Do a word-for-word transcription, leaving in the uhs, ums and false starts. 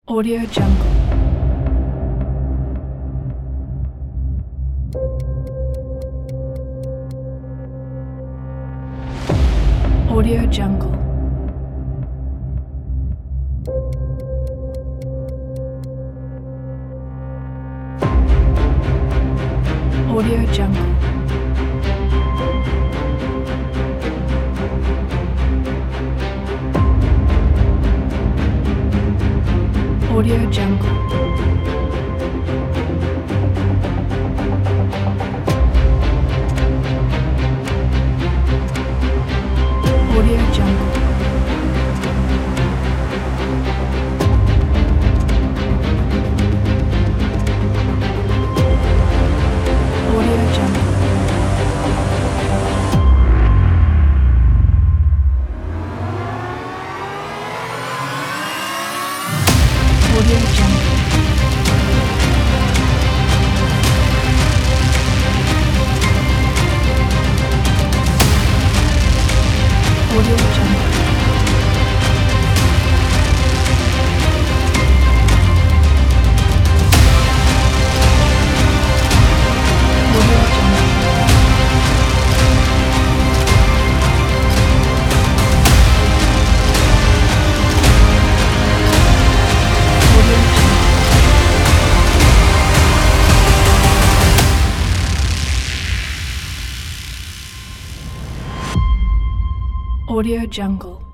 Audio Jungle. Audio Jungle. Audio Jungle. Audio Jungle. Audio Jungle. Audio Jungle. Audio Jungle. Audio Jungle. Audio Jungle. Audio Jungle.